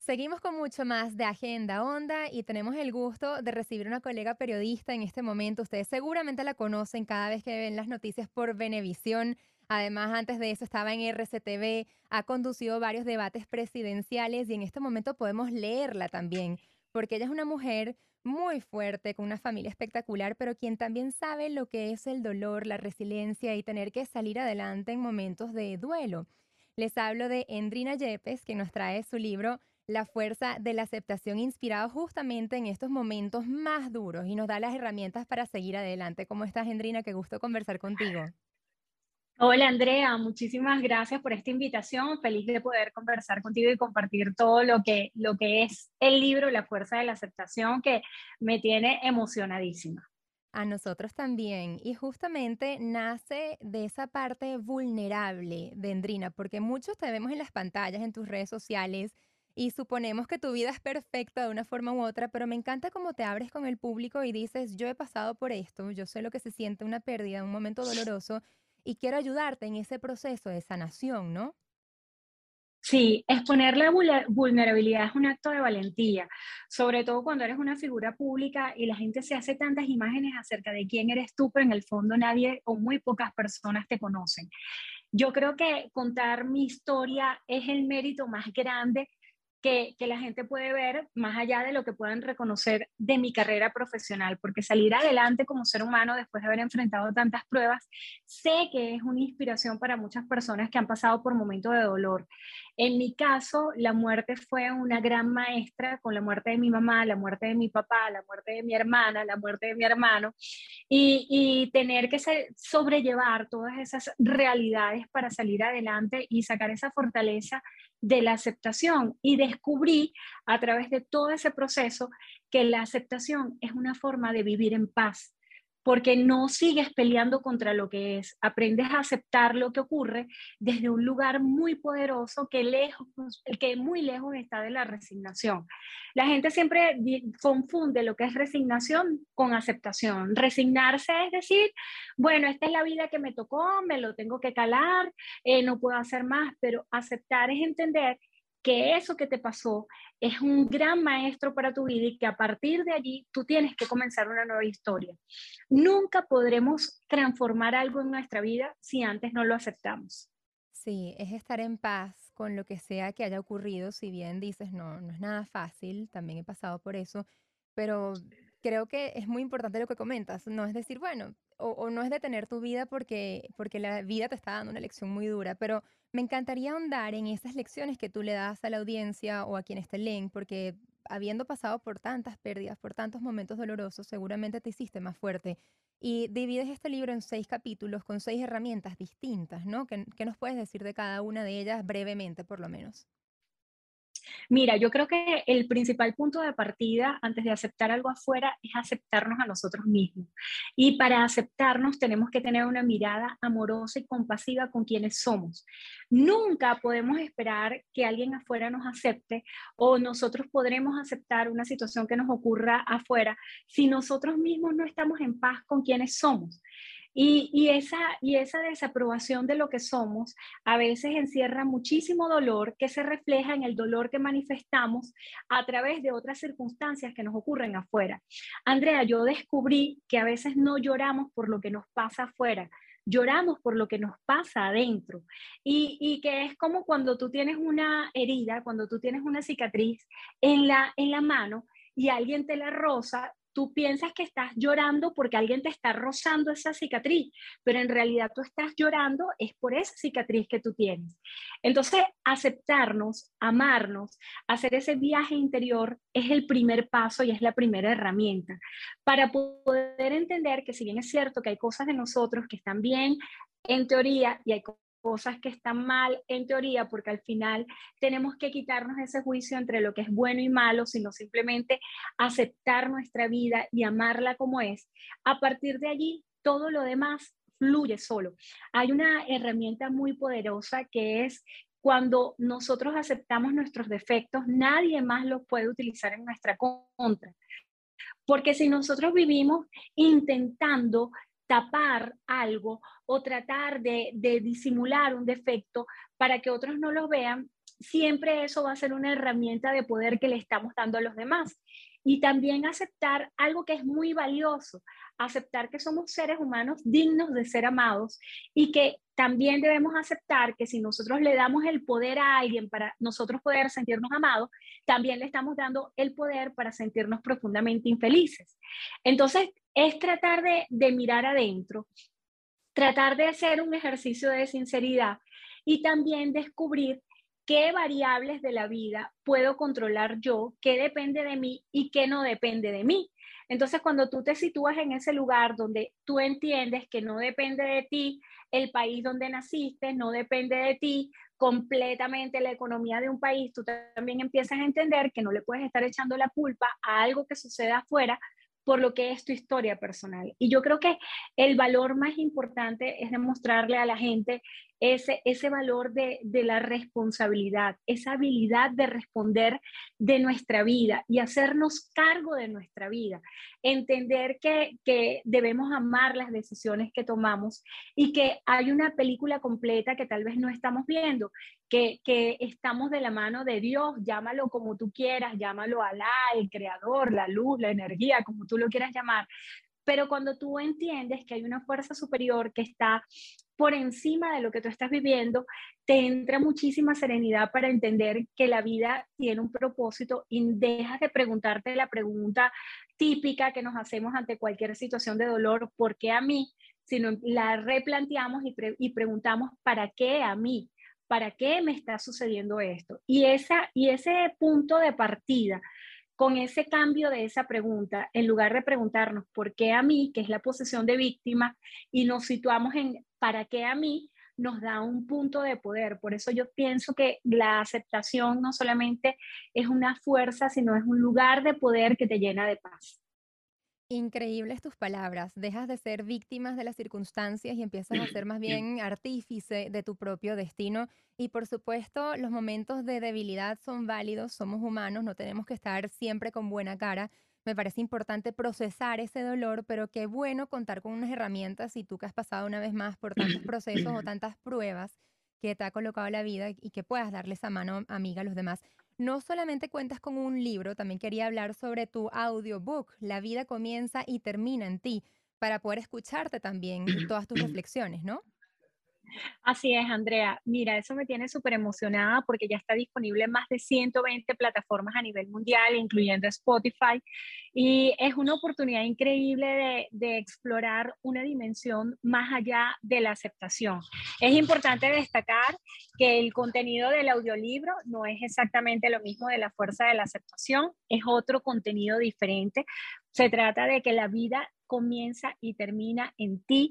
Seguimos con mucho más de Agenda Onda y tenemos el gusto de recibir una colega periodista en este momento. Ustedes seguramente la conocen cada vez que ven las noticias por Venevisión. Además, antes de eso estaba en RCTV, ha conducido varios debates presidenciales y en este momento podemos leerla también, porque ella es una mujer muy fuerte, con una familia espectacular, pero quien también sabe lo que es el dolor, la resiliencia y tener que salir adelante en momentos de duelo. Les hablo de Endrina Yepes, que nos trae su libro La fuerza de la aceptación, inspirado justamente en estos momentos más duros y nos da las herramientas para seguir adelante. ¿Cómo estás, Endrina? Qué gusto conversar contigo. Hola Andrea, muchísimas gracias por esta invitación. Feliz de poder conversar contigo y compartir todo lo que es el libro La fuerza de la aceptación que me tiene emocionadísima. A nosotros también. Y justamente nace de esa parte vulnerable de Endrina, porque muchos te vemos en las pantallas, en tus redes sociales, y suponemos que tu vida es perfecta de una forma u otra, pero me encanta cómo te abres con el público y dices, yo he pasado por esto, yo sé lo que se siente una pérdida, un momento doloroso, y quiero ayudarte en ese proceso de sanación, ¿no? Sí, exponer la vulnerabilidad es un acto de valentía, sobre todo cuando eres una figura pública y la gente se hace tantas imágenes acerca de quién eres tú, pero en el fondo nadie o muy pocas personas te conocen. Yo creo que contar mi historia es el mérito más grande que la gente puede ver más allá de lo que puedan reconocer de mi carrera profesional, porque salir adelante como ser humano después de haber enfrentado tantas pruebas, sé que es una inspiración para muchas personas que han pasado por momentos de dolor. En mi caso, la muerte fue una gran maestra con la muerte de mi mamá, la muerte de mi papá, la muerte de mi hermana, la muerte de mi hermano y tener que sobrellevar todas esas realidades para salir adelante y sacar esa fortaleza de la aceptación. Y descubrí a través de todo ese proceso que la aceptación es una forma de vivir en paz, porque no sigues peleando contra lo que es, aprendes a aceptar lo que ocurre desde un lugar muy poderoso que lejos, que muy lejos está de la resignación. La gente siempre confunde lo que es resignación con aceptación. Resignarse es decir, bueno, esta es la vida que me tocó, me lo tengo que calar, no puedo hacer más, pero aceptar es entender que eso que te pasó es un gran maestro para tu vida y que a partir de allí tú tienes que comenzar una nueva historia. Nunca podremos transformar algo en nuestra vida si antes no lo aceptamos. Sí, es estar en paz con lo que sea que haya ocurrido, si bien dices, no, no es nada fácil, también he pasado por eso, pero creo que es muy importante lo que comentas, no es decir, bueno, o no es detener tu vida porque la vida te está dando una lección muy dura, pero me encantaría ahondar en esas lecciones que tú le das a la audiencia o a quienes te leen, porque habiendo pasado por tantas pérdidas, por tantos momentos dolorosos, seguramente te hiciste más fuerte. Y divides este libro en 6 capítulos con 6 herramientas distintas, ¿no? ¿Qué nos puedes decir de cada una de ellas brevemente, por lo menos? Mira, yo creo que el principal punto de partida antes de aceptar algo afuera es aceptarnos a nosotros mismos. Y para aceptarnos tenemos que tener una mirada amorosa y compasiva con quienes somos. Nunca podemos esperar que alguien afuera nos acepte o nosotros podremos aceptar una situación que nos ocurra afuera si nosotros mismos no estamos en paz con quienes somos. Y esa desaprobación de lo que somos a veces encierra muchísimo dolor que se refleja en el dolor que manifestamos a través de otras circunstancias que nos ocurren afuera. Andrea, yo descubrí que a veces no lloramos por lo que nos pasa afuera, lloramos por lo que nos pasa adentro. Y que es como cuando tú tienes una herida, cuando tú tienes una cicatriz en la mano y alguien te la roza, tú piensas que estás llorando porque alguien te está rozando esa cicatriz, pero en realidad tú estás llorando es por esa cicatriz que tú tienes. Entonces, aceptarnos, amarnos, hacer ese viaje interior es el primer paso y es la primera herramienta para poder entender que si bien es cierto que hay cosas de nosotros que están bien en teoría y hay cosas que están mal en teoría, porque al final tenemos que quitarnos ese juicio entre lo que es bueno y malo, sino simplemente aceptar nuestra vida y amarla como es. A partir de allí, todo lo demás fluye solo. Hay una herramienta muy poderosa que es cuando nosotros aceptamos nuestros defectos, nadie más los puede utilizar en nuestra contra. Porque si nosotros vivimos intentando tapar algo o tratar de disimular un defecto para que otros no lo vean, siempre eso va a ser una herramienta de poder que le estamos dando a los demás. Y también aceptar algo que es muy valioso, aceptar que somos seres humanos dignos de ser amados y que también debemos aceptar que si nosotros le damos el poder a alguien para nosotros poder sentirnos amados, también le estamos dando el poder para sentirnos profundamente infelices. Entonces, es tratar de mirar adentro, tratar de hacer un ejercicio de sinceridad y también descubrir qué variables de la vida puedo controlar yo, qué depende de mí y qué no depende de mí. Entonces, cuando tú te sitúas en ese lugar donde tú entiendes que no depende de ti el país donde naciste, no depende de ti completamente la economía de un país, tú también empiezas a entender que no le puedes estar echando la culpa a algo que sucede afuera por lo que es tu historia personal. Y yo creo que el valor más importante es demostrarle a la gente ese valor de la responsabilidad, esa habilidad de responder de nuestra vida y hacernos cargo de nuestra vida. Entender que debemos amar las decisiones que tomamos y que hay una película completa que tal vez no estamos viendo, que estamos de la mano de Dios, llámalo como tú quieras, llámalo Alá, el creador, la luz, la energía, como tú lo quieras llamar, pero cuando tú entiendes que hay una fuerza superior que está por encima de lo que tú estás viviendo, te entra muchísima serenidad para entender que la vida tiene un propósito y dejas de preguntarte la pregunta típica que nos hacemos ante cualquier situación de dolor, ¿por qué a mí? Sino la replanteamos y preguntamos, ¿para qué a mí? ¿Para qué me está sucediendo esto? Y ese punto de partida con ese cambio de esa pregunta, en lugar de preguntarnos por qué a mí, que es la posición de víctima, y nos situamos en para qué a mí, nos da un punto de poder. Por eso yo pienso que la aceptación no solamente es una fuerza, sino es un lugar de poder que te llena de paz. Increíbles tus palabras. Dejas de ser víctimas de las circunstancias y empiezas a ser más bien artífice de tu propio destino. Y por supuesto, los momentos de debilidad son válidos, somos humanos, no tenemos que estar siempre con buena cara. Me parece importante procesar ese dolor, pero qué bueno contar con unas herramientas y tú que has pasado una vez más por tantos procesos o tantas pruebas que te ha colocado la vida y que puedas darle esa mano amiga a los demás. No solamente cuentas con un libro, también quería hablar sobre tu audiobook, La vida comienza y termina en ti, para poder escucharte también y todas tus reflexiones, ¿no? Así es, Andrea. Mira, eso me tiene súper emocionada porque ya está disponible en más de 120 plataformas a nivel mundial, incluyendo Spotify. Y es una oportunidad increíble de explorar una dimensión más allá de la aceptación. Es importante destacar que el contenido del audiolibro no es exactamente lo mismo de la fuerza de la aceptación, es otro contenido diferente. Se trata de que la vida comienza y termina en ti,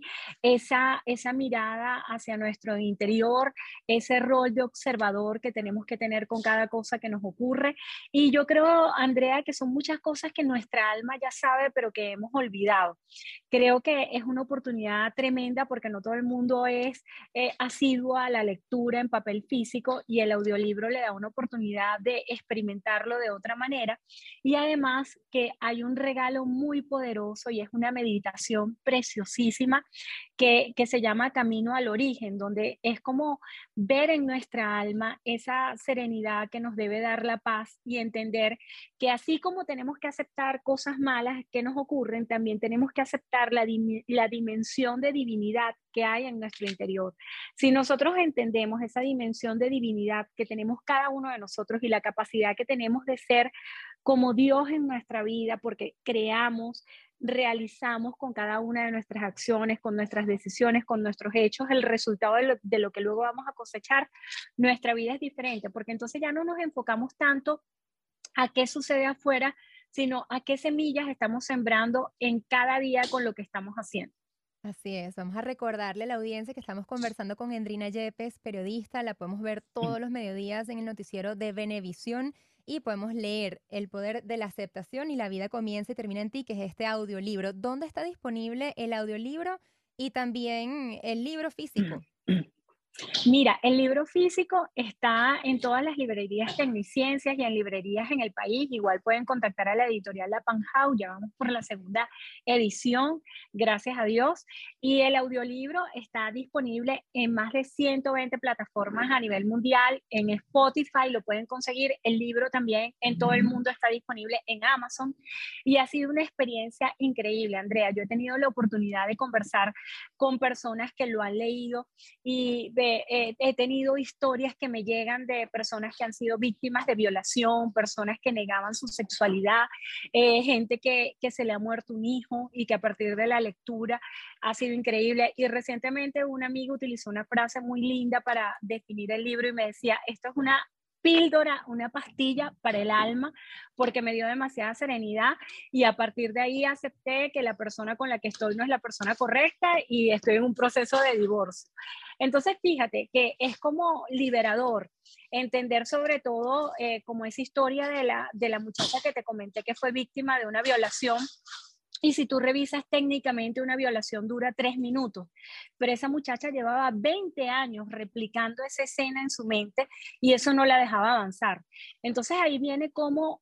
esa mirada hacia nuestro interior, ese rol de observador que tenemos que tener con cada cosa que nos ocurre. Y yo creo, Andrea, que son muchas cosas que nuestra alma ya sabe, pero que hemos olvidado. Creo que es una oportunidad tremenda porque no todo el mundo es asiduo a la lectura en papel físico y el audiolibro le da una oportunidad de experimentarlo de otra manera. Y además que hay un regalo muy poderoso y es una meditación preciosísima que se llama Camino al Origen, donde es como ver en nuestra alma esa serenidad que nos debe dar la paz y entender que así como tenemos que aceptar cosas malas que nos ocurren, también tenemos que aceptar la dimensión de divinidad que hay en nuestro interior. Si nosotros entendemos esa dimensión de divinidad que tenemos cada uno de nosotros y la capacidad que tenemos de ser como Dios en nuestra vida, porque creamos, realizamos con cada una de nuestras acciones, con nuestras decisiones, con nuestros hechos, el resultado de lo que luego vamos a cosechar, nuestra vida es diferente, porque entonces ya no nos enfocamos tanto a qué sucede afuera, sino a qué semillas estamos sembrando en cada día con lo que estamos haciendo. Así es, vamos a recordarle a la audiencia que estamos conversando con Endrina Yepes, periodista, la podemos ver todos los mediodías en el noticiero de Venevisión y podemos leer El poder de la aceptación y la vida comienza y termina en ti, que es este audiolibro. ¿Dónde está disponible el audiolibro y también el libro físico? Mira, el libro físico está en todas las librerías Tecniciencias y en librerías en el país. Igual pueden contactar a la editorial La Panjau, ya vamos por la segunda edición, gracias a Dios. Y el audiolibro está disponible en más de 120 plataformas a nivel mundial, en Spotify lo pueden conseguir. El libro también en todo el mundo está disponible en Amazon. Y ha sido una experiencia increíble, Andrea. Yo he tenido la oportunidad de conversar con personas que lo han leído y he tenido historias que me llegan de personas que han sido víctimas de violación, personas que negaban su sexualidad, gente que se le ha muerto un hijo y que a partir de la lectura ha sido increíble. Y recientemente un amigo utilizó una frase muy linda para definir el libro y me decía, esto es una píldora, una pastilla para el alma, porque me dio demasiada serenidad y a partir de ahí acepté que la persona con la que estoy no es la persona correcta y estoy en un proceso de divorcio. Entonces, fíjate que es como liberador entender sobre todo como esa historia de la muchacha que te comenté que fue víctima de una violación. Y si tú revisas técnicamente, una violación dura 3 minutos, pero esa muchacha llevaba 20 años replicando esa escena en su mente y eso no la dejaba avanzar. Entonces ahí viene como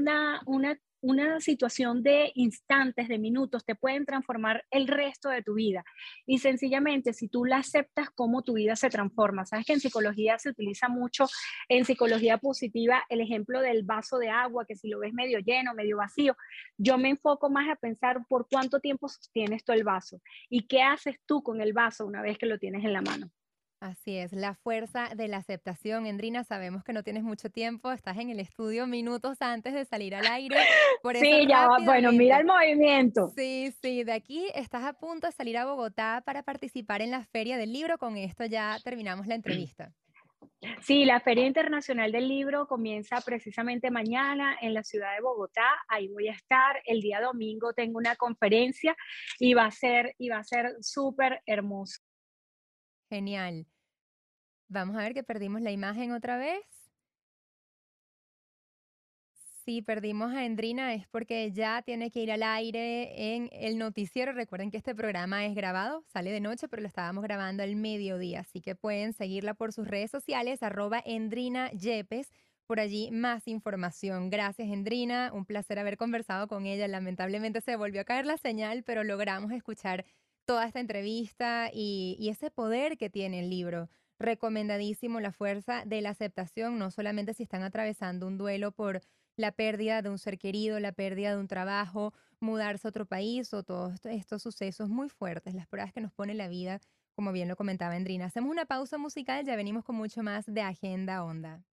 una situación de instantes, de minutos, te pueden transformar el resto de tu vida. Y sencillamente, si tú la aceptas, cómo tu vida se transforma. Sabes que en psicología se utiliza mucho, en psicología positiva, el ejemplo del vaso de agua, que si lo ves medio lleno, medio vacío. Yo me enfoco más a pensar por cuánto tiempo sostienes tú el vaso y qué haces tú con el vaso una vez que lo tienes en la mano. Así es, la fuerza de la aceptación. Endrina, sabemos que no tienes mucho tiempo, estás en el estudio minutos antes de salir al aire, por eso Sí, ya va. Bueno, mira el rápidamente. movimiento. Sí, sí, de aquí estás a punto de salir a Bogotá para participar en la Feria del Libro. Con esto ya terminamos la entrevista. Sí, la Feria Internacional del Libro comienza precisamente mañana en la ciudad de Bogotá. Ahí voy a estar. El día domingo tengo una conferencia y va a ser súper hermoso. Genial. Vamos a ver que perdimos la imagen otra vez. Si perdimos a Endrina es porque ya tiene que ir al aire en el noticiero. Recuerden que este programa es grabado, sale de noche, pero lo estábamos grabando al mediodía, así que pueden seguirla por sus redes sociales, @Endrina Yepes. Por allí más información. Gracias, Endrina. Un placer haber conversado con ella. Lamentablemente se volvió a caer la señal, pero logramos escuchar toda esta entrevista y ese poder que tiene el libro. Recomendadísimo la fuerza de la aceptación, no solamente si están atravesando un duelo por la pérdida de un ser querido, la pérdida de un trabajo, mudarse a otro país o todos estos sucesos muy fuertes, las pruebas que nos pone la vida, como bien lo comentaba Endrina. Hacemos una pausa musical, ya venimos con mucho más de Agenda Onda.